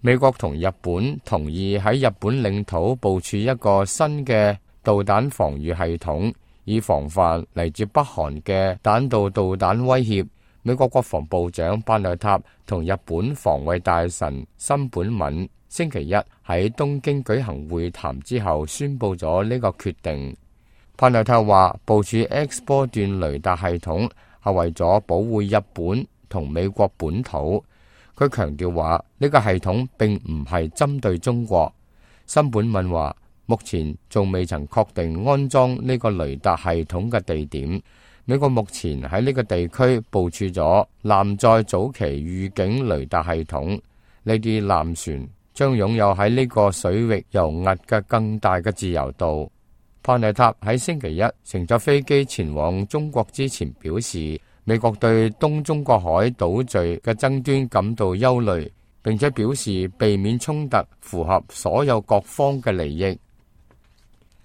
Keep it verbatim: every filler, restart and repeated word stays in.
美國同日本同意喺日本領土部署一個新嘅導彈防禦系統，以防範嚟自北韓嘅彈道導彈威脅。美國國防部長巴內塔同日本防衛大臣森本敏星期一喺東京舉行會談之後，宣布咗呢個決定。巴內塔話，部署 X 波段雷達系統係為咗保護日本同美國本土。佢強調話，呢個系統並唔係針對中國。森本敏話，目前仲未曾確定安裝呢個雷達系統嘅地點。美國目前喺呢個地區部署咗艦載早期預警雷達系統，呢啲艦船將擁有喺呢個水域游弋嘅更大嘅自由度。帕內塔喺星期一乘坐飛機前往中國之前表示，美國對東中國海島嶼嘅爭端感到憂慮，並且表示避免衝突符合所有各方嘅利益。